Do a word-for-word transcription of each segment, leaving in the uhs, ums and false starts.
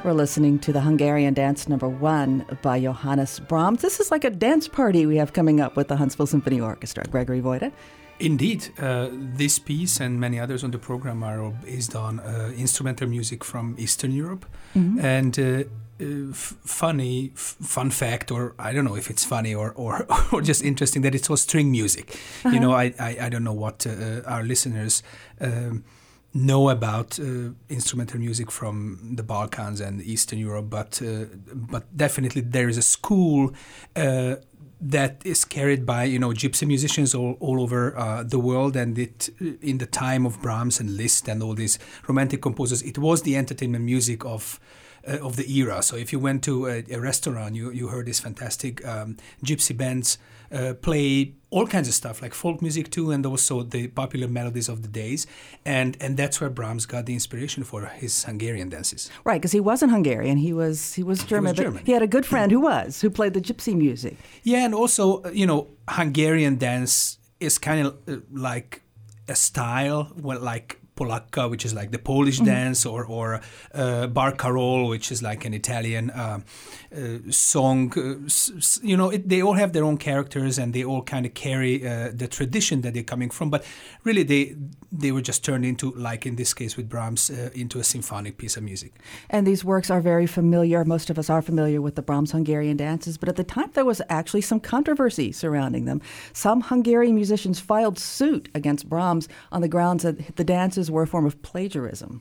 We're listening to the Hungarian Dance Number One by Johannes Brahms. This is like a dance party we have coming up with the Huntsville Symphony Orchestra. Gregory Voida. Indeed, uh, this piece and many others on the program are based on uh, instrumental music from Eastern Europe. Mm-hmm. And uh, uh, f- funny, f- fun fact, or I don't know if it's funny or or, or just interesting, that it's all string music. Uh-huh. You know, I, I, I don't know what uh, our listeners um, know about uh, instrumental music from the Balkans and Eastern Europe, but uh, but definitely there is a school uh, that is carried by, you know, gypsy musicians all, all over uh, the world, and it in the time of Brahms and Liszt and all these romantic composers, it was the entertainment music of uh, of the era. So if you went to a, a restaurant, you you heard these fantastic um, gypsy bands uh, play all kinds of stuff, like folk music too, and also the popular melodies of the days. And and that's where Brahms got the inspiration for his Hungarian dances. Right, because he wasn't Hungarian. He was he was German. He was German. But he had a good friend who was, who played the gypsy music. Yeah, and also, you know, Hungarian dance is kind of uh, like a style, well, like Polacca, which is like the Polish mm-hmm. dance, or or uh, Barcarolle, which is like an Italian uh, uh, song. Uh, s- you know, it, they all have their own characters, and they all kind of carry uh, the tradition that they're coming from. But really, they they were just turned into, like in this case with Brahms, uh, into a symphonic piece of music. And these works are very familiar. Most of us are familiar with the Brahms Hungarian dances, but at the time there was actually some controversy surrounding them. Some Hungarian musicians filed suit against Brahms on the grounds that the dances were a form of plagiarism.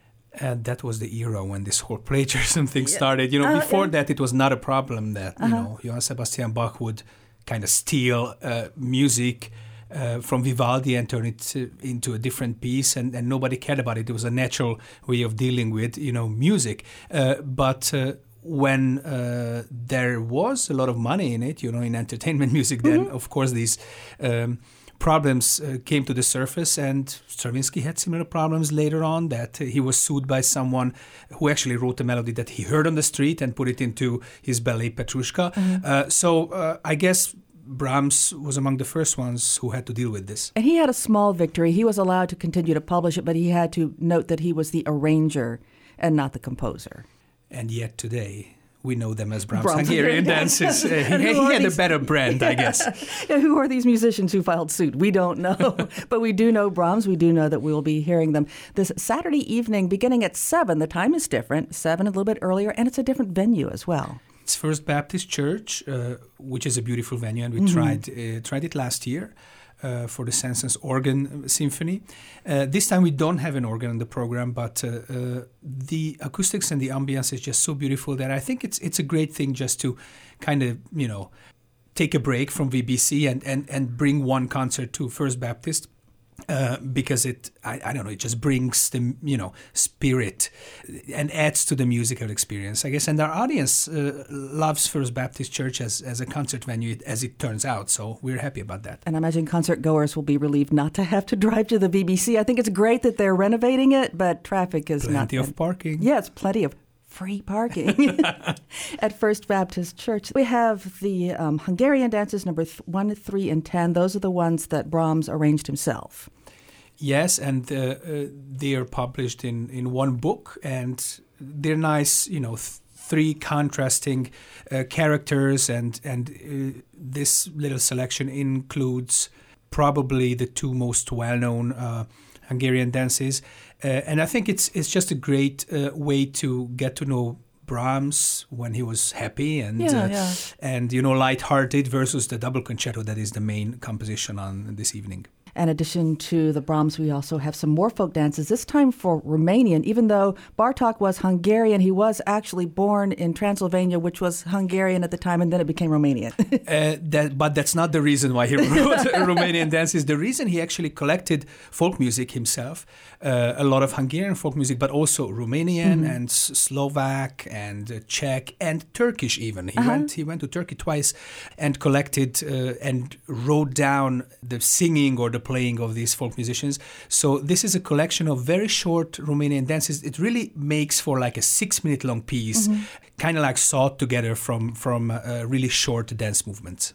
And that was the era when this whole plagiarism thing yeah. started. You know, uh, before yeah. that, it was not a problem that, uh-huh. you know, Johann Sebastian Bach would kind of steal uh, music uh, from Vivaldi and turn it to, into a different piece, and, and nobody cared about it. It was a natural way of dealing with, you know, music. Uh, but uh, when uh, there was a lot of money in it, you know, in entertainment music, then, mm-hmm. of course, these Um, problems uh, came to the surface, and Stravinsky had similar problems later on, that uh, he was sued by someone who actually wrote a melody that he heard on the street and put it into his ballet Petrushka. Mm-hmm. Uh, so uh, I guess Brahms was among the first ones who had to deal with this. And he had a small victory. He was allowed to continue to publish it, but he had to note that he was the arranger and not the composer. And yet today, we know them as Brahms, Brahms Hungarian dances. Uh, he, he had these, a better brand, I guess. Yeah, who are these musicians who filed suit? We don't know. But we do know Brahms. We do know that we will be hearing them this Saturday evening beginning at seven. The time is different, seven a little bit earlier, and it's a different venue as well. It's First Baptist Church, uh, which is a beautiful venue, and we mm-hmm. tried uh, tried it last year. Uh, for the Saint-Saëns Organ Symphony. Uh, this time we don't have an organ on the program, but uh, uh, the acoustics and the ambience is just so beautiful that I think it's it's a great thing just to kind of, you know, take a break from V B C and, and, and bring one concert to First Baptist. Uh, because it, I, I don't know, it just brings the, you know, spirit and adds to the musical experience, I guess. And our audience uh, loves First Baptist Church as, as a concert venue, as it turns out. So we're happy about that. And I imagine concert goers will be relieved not to have to drive to the V B C. I think it's great that they're renovating it, but traffic is plenty not... Plenty of parking. Yes, plenty of free parking at First Baptist Church. We have the um, Hungarian dances number th- one, three, and ten. Those are the ones that Brahms arranged himself. Yes, and uh, uh, they are published in, in one book, and they're nice, you know, th- three contrasting uh, characters, and and uh, this little selection includes probably the two most well-known uh, Hungarian dances, uh, and I think it's it's just a great uh, way to get to know Brahms when he was happy and yeah, uh, yeah. and you know, lighthearted, versus the double concerto that is the main composition on this evening. In addition to the Brahms, we also have some more folk dances, this time for Romanian. Even though Bartók was Hungarian, he was actually born in Transylvania, which was Hungarian at the time, and then it became Romanian. uh, that, but that's not the reason why he wrote Romanian dances. The reason he actually collected folk music himself, uh, a lot of Hungarian folk music, but also Romanian mm-hmm. and Slovak and uh, Czech and Turkish even. He uh-huh. went he went to Turkey twice and collected uh, and wrote down the singing or the playing of these folk musicians. So this is a collection of very short Romanian dances. It really makes for like a six minute long piece, mm-hmm. kind of like sawed together from, from uh, really short dance movements.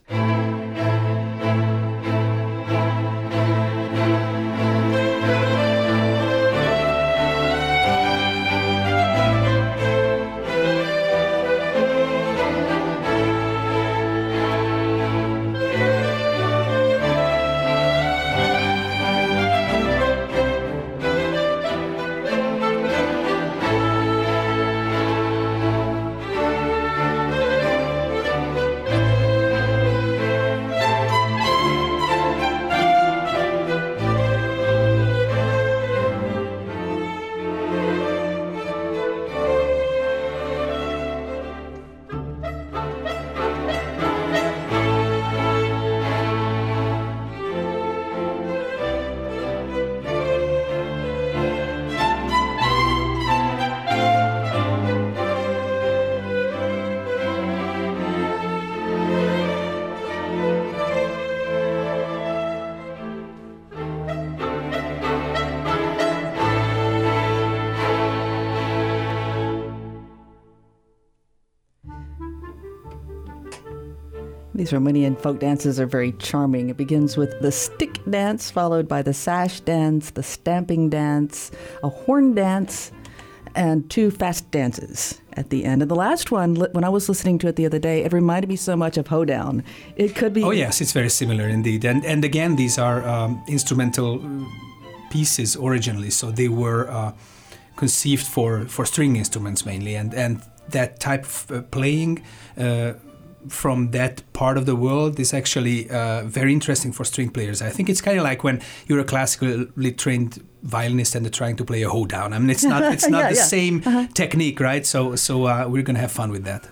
These Romanian folk dances are very charming. It begins with the stick dance, followed by the sash dance, the stamping dance, a horn dance, and two fast dances at the end. And the last one, when I was listening to it the other day, it reminded me so much of Hoedown. It could be... Oh, yes, it's very similar indeed. And and again, these are um, instrumental pieces originally, so they were uh, conceived for, for string instruments mainly. And, and that type of uh, playing uh, from that part of the world is actually uh, very interesting for string players. I think it's kind of like when you're a classically trained violinist and they're trying to play a hoedown. I mean, it's not it's not yeah, the yeah. same uh-huh. technique, right? So so uh, we're going to have fun with that.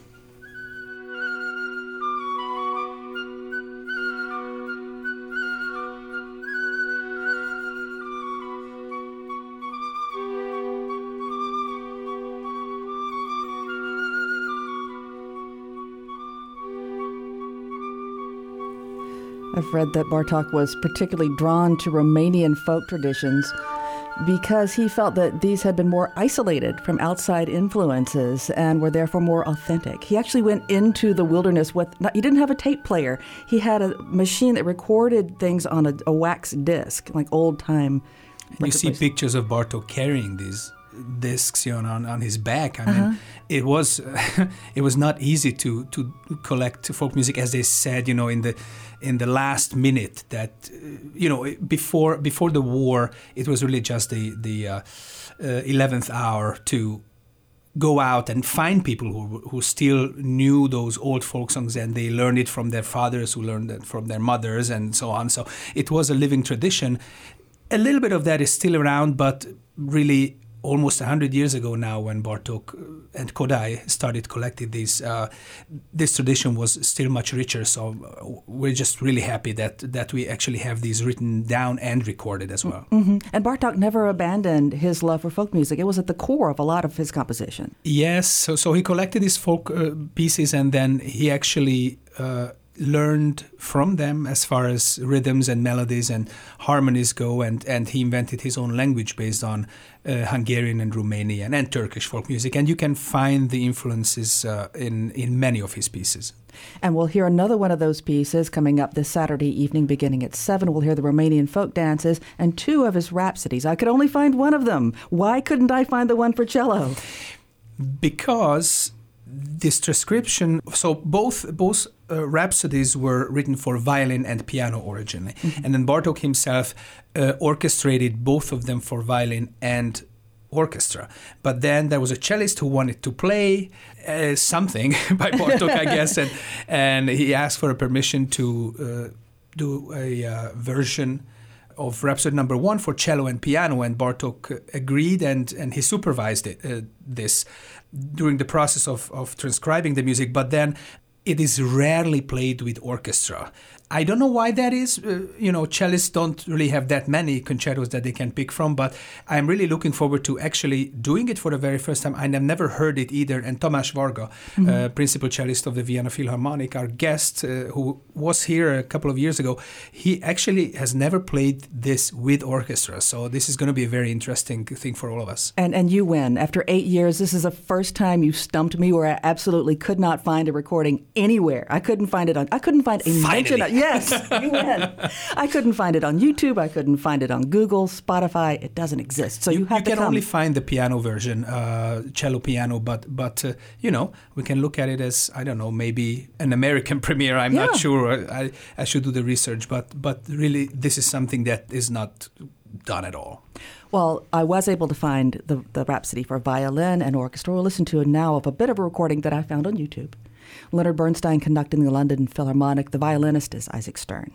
I've read that Bartók was particularly drawn to Romanian folk traditions because he felt that these had been more isolated from outside influences and were therefore more authentic. He actually went into the wilderness with, not, he didn't have a tape player. He had a machine that recorded things on a, a wax disc, like old time. You see place. pictures of Bartók carrying these discs, you know, on, on his back. I uh-huh. mean, it was it was not easy to to collect folk music, as they said, you know, in the in the last minute. That uh, you know, before before the war, it was really just the the uh, uh, eleventh hour to go out and find people who who still knew those old folk songs, and they learned it from their fathers, who learned it from their mothers, and so on. So it was a living tradition. A little bit of that is still around, but really almost one hundred years ago now, when Bartók and Kodály started collecting these, uh, this tradition was still much richer. So we're just really happy that that we actually have these written down and recorded as well. Mm-hmm. And Bartók never abandoned his love for folk music. It was at the core of a lot of his composition. Yes, so, so he collected these folk uh, pieces, and then he actually uh, learned from them as far as rhythms and melodies and harmonies go, and, and he invented his own language based on uh, Hungarian and Romanian and Turkish folk music, and you can find the influences uh, in, in many of his pieces. And we'll hear another one of those pieces coming up this Saturday evening beginning at seven. We'll hear the Romanian folk dances and two of his rhapsodies. I could only find one of them. Why couldn't I find the one for cello? Because this transcription, so both both uh, rhapsodies were written for violin and piano originally. Mm-hmm. And then Bartók himself uh, orchestrated both of them for violin and orchestra. But then there was a cellist who wanted to play uh, something by Bartók, I guess, and, and he asked for a permission to uh, do a uh, version of Rhapsody Number One for cello and piano, and Bartók agreed, and, and he supervised it, uh, this during the process of, of transcribing the music, but then it is rarely played with orchestra. I don't know why that is. Uh, you know, cellists don't really have that many concertos that they can pick from, but I'm really looking forward to actually doing it for the very first time. I've never heard it either. And Tamás Varga, mm-hmm. uh, principal cellist of the Vienna Philharmonic, our guest uh, who was here a couple of years ago, he actually has never played this with orchestra. So this is going to be a very interesting thing for all of us. And and you win. After eight years, this is the first time you stumped me where I absolutely could not find a recording anywhere. I couldn't find it on, I couldn't find a mention of, yes, you win. I couldn't find it on YouTube. I couldn't find it on Google, Spotify. It doesn't exist. So you, you have you to can come. only find the piano version, uh, cello piano, but but uh, you know, we can look at it as, I don't know, maybe an American premiere. I'm Yeah. not sure. I, I should do the research, but but really, this is something that is not done at all. Well, I was able to find the, the Rhapsody for violin and orchestra. We'll listen to it now of a bit of a recording that I found on YouTube. Leonard Bernstein conducting the London Philharmonic. The violinist is Isaac Stern.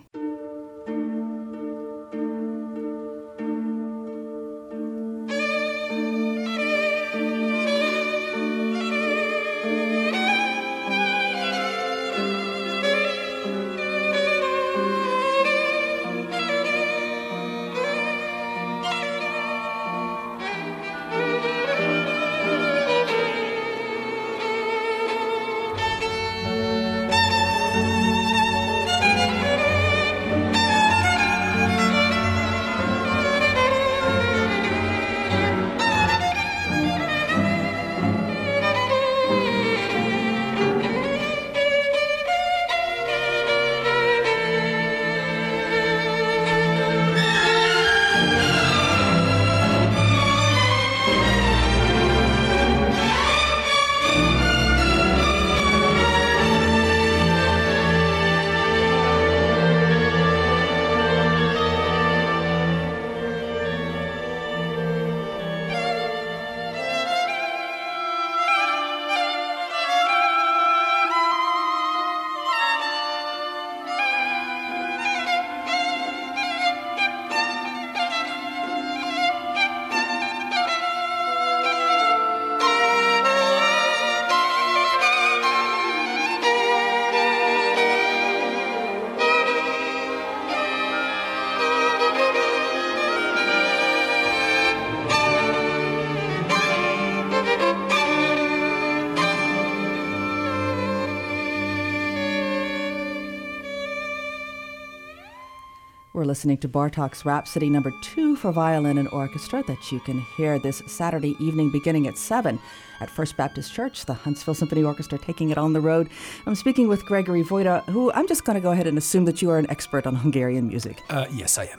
We're listening to Bartók's Rhapsody number two for violin and orchestra that you can hear this Saturday evening beginning at seven at First Baptist Church, the Huntsville Symphony Orchestra taking it on the road. I'm speaking with Gregory Vojta, who I'm just going to go ahead and assume that you are an expert on Hungarian music. Uh, yes, I am.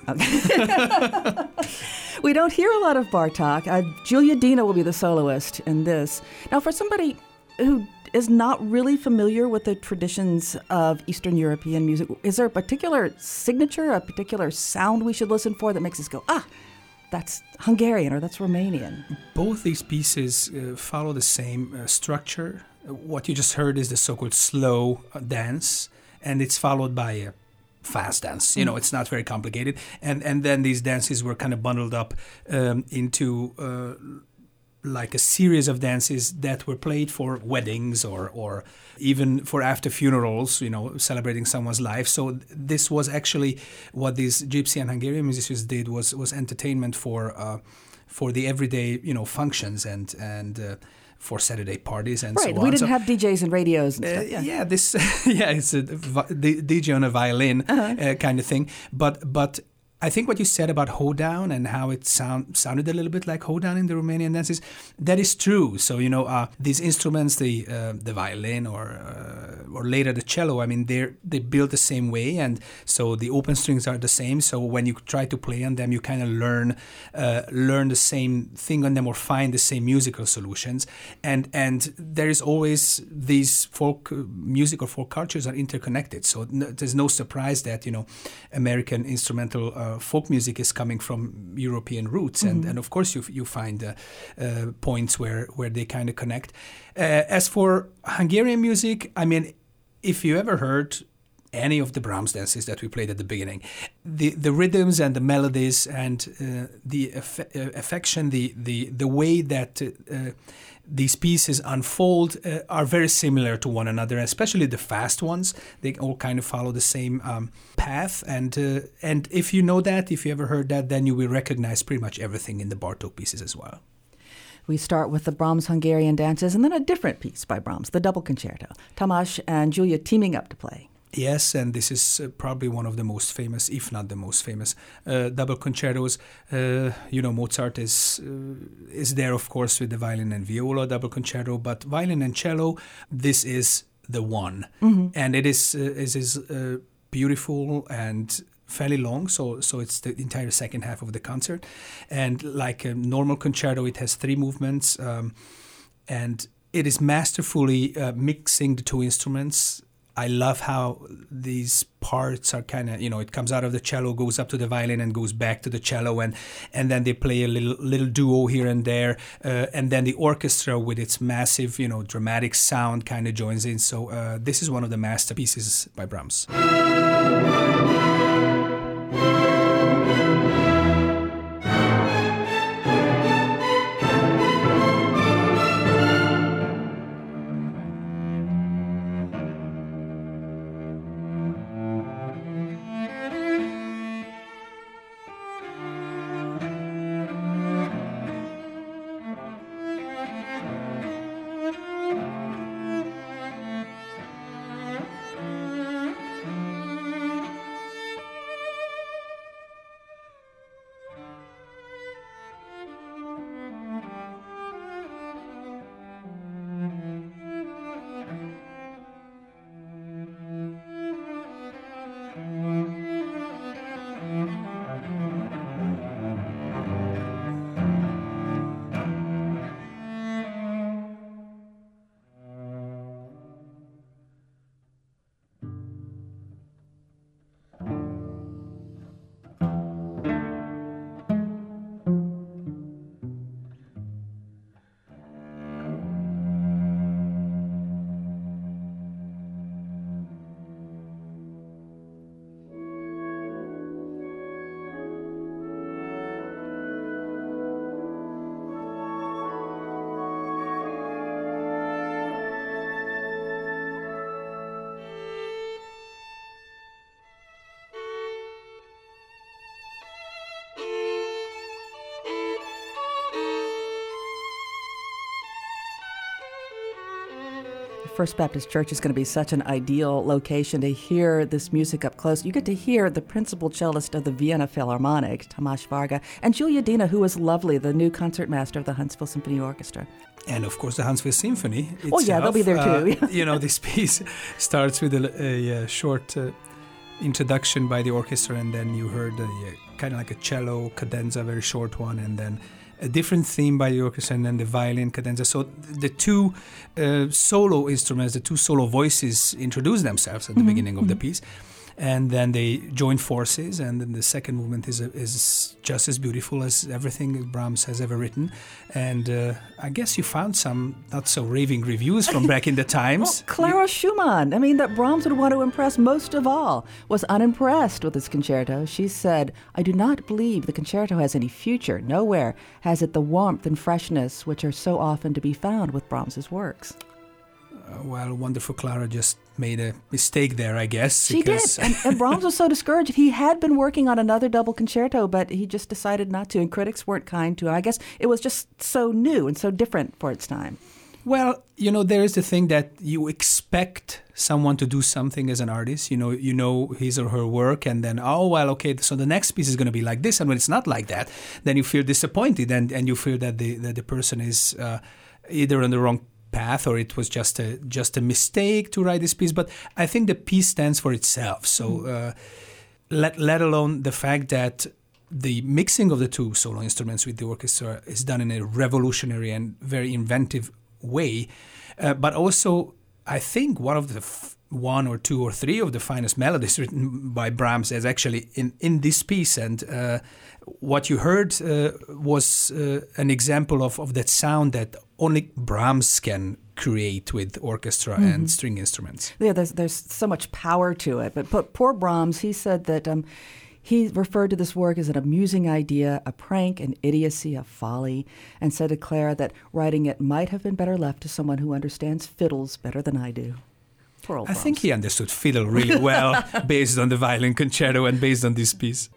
Okay. We don't hear a lot of Bartók. Uh, Julia Dina will be the soloist in this. Now, for somebody who is not really familiar with the traditions of Eastern European music, is there a particular signature, a particular sound we should listen for that makes us go, ah, that's Hungarian or that's Romanian? Both these pieces uh, follow the same uh, structure. What you just heard is the so-called slow uh, dance, and it's followed by a fast dance. You know, it's not very complicated. And and then these dances were kind of bundled up um, into uh, like a series of dances that were played for weddings or or even for after funerals, you know, celebrating someone's life. So this was actually what these Gypsy and Hungarian musicians did was was entertainment for uh, for the everyday, you know, functions and and uh, for Saturday parties and right. so on. Right, we didn't so, have D Js and radios and uh, stuff. Yeah, yeah this yeah, it's a vi- D J on a violin uh-huh. uh, kind of thing. But but I think what you said about hoedown and how it sound, sounded a little bit like hoedown in the Romanian dances, that is true. So, you know, uh, these instruments, the uh, the violin or uh, or later the cello, I mean, they're they build the same way. And so the open strings are the same. So when you try to play on them, you kind of learn uh, learn the same thing on them or find the same musical solutions. And, and there is always these folk music or folk cultures are interconnected. So no, there's no surprise that, you know, American instrumental uh, folk music is coming from European roots, and, mm-hmm. and of course you you find uh, uh, points where, where they kind of connect. Uh, as for Hungarian music, I mean, if you ever heard any of the Brahms dances that we played at the beginning, the the rhythms and the melodies and uh, the aff- uh, affection, the the the way that uh, uh, these pieces unfold uh, are very similar to one another, especially the fast ones. They all kind of follow the same um, path. And uh, and if you know that, if you ever heard that, then you will recognize pretty much everything in the Bartók pieces as well. We start with the Brahms Hungarian dances and then a different piece by Brahms, the double concerto. Tamás and Julia teaming up to play. Yes, and this is uh, probably one of the most famous, if not the most famous, uh, double concertos. Uh, you know, Mozart is uh, is there, of course, with the violin and viola double concerto, but violin and cello, this is the one. Mm-hmm. And it is, uh, it is uh, beautiful and fairly long, so so it's the entire second half of the concert. And like a normal concerto, it has three movements, um, and it is masterfully uh, mixing the two instruments. I love how these parts are kind of, you know, it comes out of the cello, goes up to the violin and goes back to the cello, and and then they play a little little duo here and there, uh, and then the orchestra with its massive, you know, dramatic sound kind of joins in. So uh, this is one of the masterpieces by Brahms. First Baptist Church is going to be such an ideal location to hear this music up close. You get to hear the principal cellist of the Vienna Philharmonic, Tamás Varga, and Julia Dina, who is lovely, the new concertmaster of the Huntsville Symphony Orchestra. And of course, the Huntsville Symphony itself. Oh yeah, they'll be there too. uh, you know, this piece starts with a, a, a short uh, introduction by the orchestra, and then you heard a, a kind of like a cello cadenza, very short one, and then a different theme by the orchestra, and then the violin cadenza. So the two uh, solo instruments, the two solo voices introduce themselves at the mm-hmm. beginning of mm-hmm. the piece. And then they join forces, and then the second movement is is just as beautiful as everything Brahms has ever written. And uh, I guess you found some not so raving reviews from back in the times. Well, Clara you, Schumann, I mean, that Brahms would want to impress most of all, was unimpressed with this concerto. She said, "I do not believe the concerto has any future. Nowhere has it the warmth and freshness which are so often to be found with Brahms's works." Uh, well, wonderful Clara just made a mistake there, I guess. She did, and, and Brahms was so discouraged. He had been working on another double concerto, but he just decided not to, and critics weren't kind to him. I guess it was just so new and so different for its time. Well, you know, there is the thing that you expect someone to do something as an artist. You know, you know his or her work, and then, oh, well, okay, so the next piece is going to be like this, and when it's not like that, then you feel disappointed, and, and you feel that the, that the person is uh, either on the wrong path, or it was just a just a mistake to write this piece. But I think the piece stands for itself. So uh, let let alone the fact that the mixing of the two solo instruments with the orchestra is done in a revolutionary and very inventive way. Uh, but also, I think one of the f- one or two or three of the finest melodies written by Brahms is actually in, in this piece. And uh, what you heard uh, was uh, an example of, of that sound that only Brahms can create with orchestra mm-hmm. and string instruments. Yeah, there's there's so much power to it. But, but poor Brahms, he said that um, he referred to this work as an amusing idea, a prank, an idiocy, a folly, and said to Clara that writing it might have been better left to someone who understands fiddles better than I do. Poor old I Brahms. think he understood fiddle really well based on the violin concerto and based on this piece.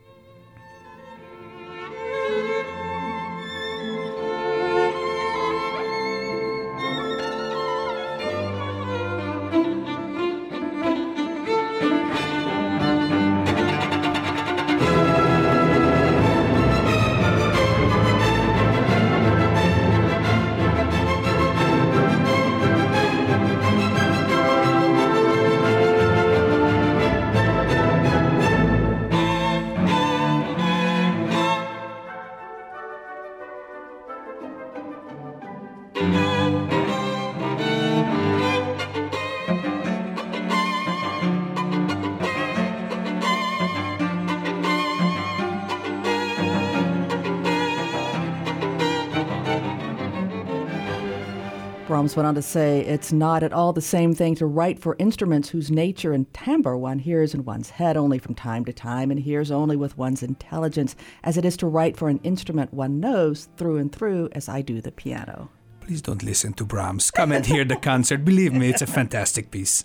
Brahms went on to say, "It's not at all the same thing to write for instruments whose nature and timbre one hears in one's head only from time to time and hears only with one's intelligence, as it is to write for an instrument one knows through and through, as I do the piano." Please don't listen to Brahms. Come and hear the concert. Believe me, it's a fantastic piece.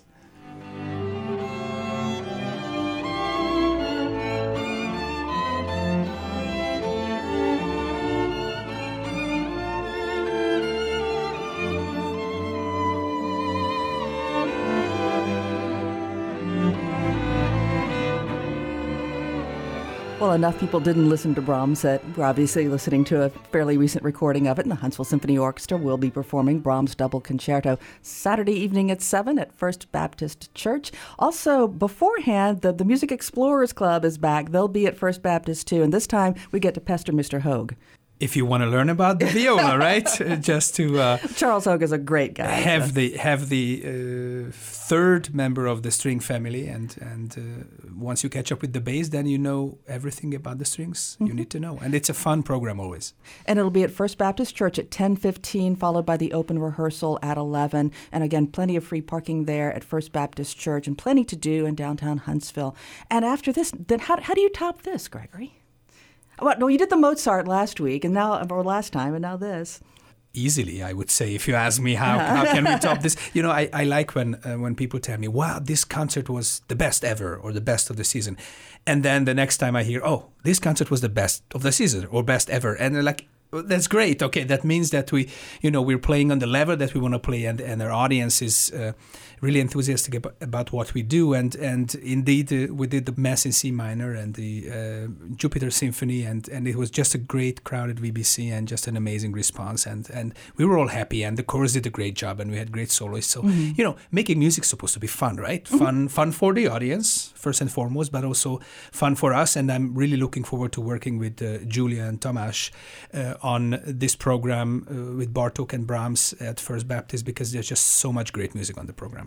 Well, enough people didn't listen to Brahms that we're obviously listening to a fairly recent recording of it, and the Huntsville Symphony Orchestra will be performing Brahms' Double Concerto Saturday evening at seven at First Baptist Church. Also, beforehand, the, the Music Explorers Club is back. They'll be at First Baptist, too, and this time we get to pester Mister Hogue. If you want to learn about the viola, right? Just to uh, Charles Hogue is a great guy. Have so. the have the uh, third member of the string family, and and uh, once you catch up with the bass, then you know everything about the strings mm-hmm. you need to know, and it's a fun program always. And it'll be at First Baptist Church at ten fifteen, followed by the open rehearsal at eleven. And again, plenty of free parking there at First Baptist Church, and plenty to do in downtown Huntsville. And after this, then how how do you top this, Gregory? Well, no, you did the Mozart last week, and now, or last time, and now this. Easily, I would say, if you ask me how, how can we top this. You know, I, I like when uh, when people tell me, wow, this concert was the best ever, or the best of the season. And then the next time I hear, oh, this concert was the best of the season, or best ever. And they're like, That's great. Okay, that means that we, you know, we're playing on the level that we want to play, and, and our audience is uh, really enthusiastic about, about what we do. And and indeed, uh, we did the Mass in C minor and the uh, Jupiter Symphony, and, and it was just a great crowd at V B C and just an amazing response. And, and we were all happy, and the chorus did a great job, and we had great soloists. So, mm-hmm. you know, making music is supposed to be fun, right? Mm-hmm. Fun, fun for the audience, first and foremost, but also fun for us. And I'm really looking forward to working with uh, Julia and Tomáš uh, on this program uh, with Bartók and Brahms at First Baptist, because there's just so much great music on the program.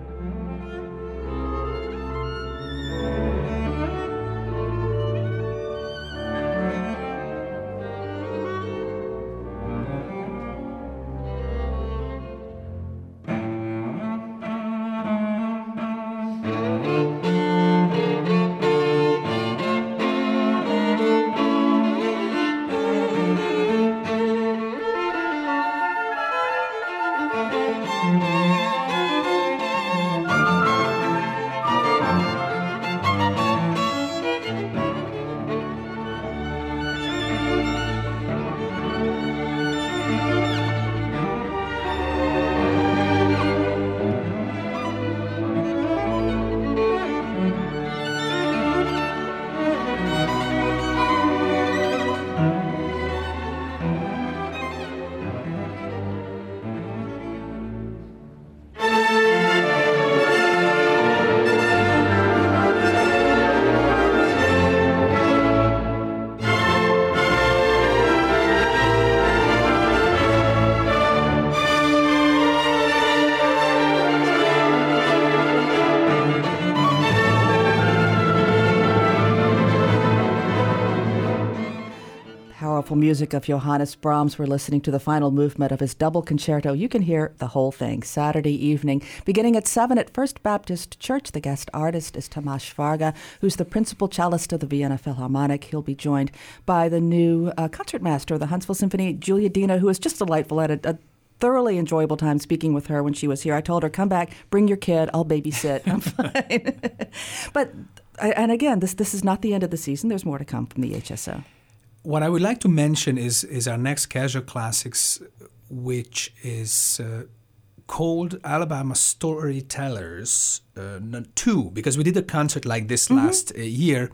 Music of Johannes Brahms. We're listening to the final movement of his double concerto. You can hear the whole thing Saturday evening, beginning at seven at First Baptist Church. The guest artist is Tomáš Varga, who's the principal cellist of the Vienna Philharmonic. He'll be joined by the new uh, concertmaster of the Huntsville Symphony, Julia Dina, who is just delightful. At a, a thoroughly enjoyable time speaking with her when she was here. I told her, come back, bring your kid, I'll babysit. I'm fine. But, and again, this this is not the end of the season. There's more to come from the H S O. What I would like to mention is is our next Casual Classics, which is uh, called Alabama Storytellers uh, two, because we did a concert like this mm-hmm. last uh, year,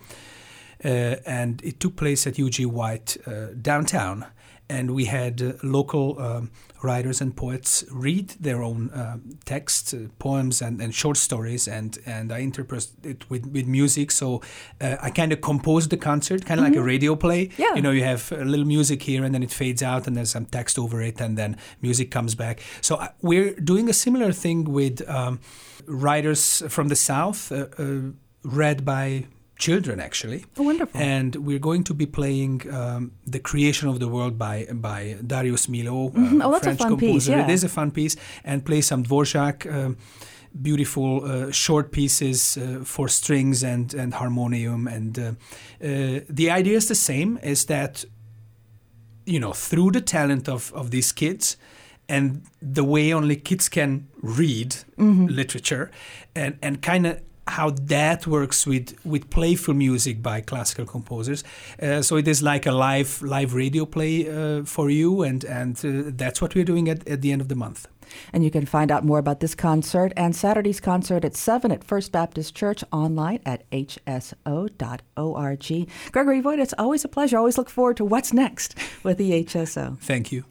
uh, and it took place at U G White uh, downtown. And we had uh, local um, writers and poets read their own uh, texts, uh, poems, and, and short stories, and, and I interpret it with, with music. So uh, I kind of composed the concert, kind of mm-hmm. like a radio play. Yeah. You know, you have a little music here, and then it fades out, and there's some text over it, and then music comes back. So uh, we're doing a similar thing with um, writers from the South, uh, uh, read by children, actually. Oh, wonderful. And we're going to be playing um, The Creation of the World by by Darius Milhaud, mm-hmm. uh, oh, that's French a fun composer. Piece, yeah. It is a fun piece. And play some Dvorak, um, beautiful uh, short pieces uh, for strings and, and harmonium. And uh, uh, the idea is the same, is that, you know, through the talent of, of these kids, and the way only kids can read mm-hmm. literature, and, and kind of how that works with, with playful music by classical composers. Uh, so it is like a live live radio play uh, for you, and, and uh, that's what we're doing at, at the end of the month. And you can find out more about this concert and Saturday's concert at seven at First Baptist Church online at h s o dot org. Gregory Voigt, it's always a pleasure. I always look forward to what's next with the H S O. Thank you.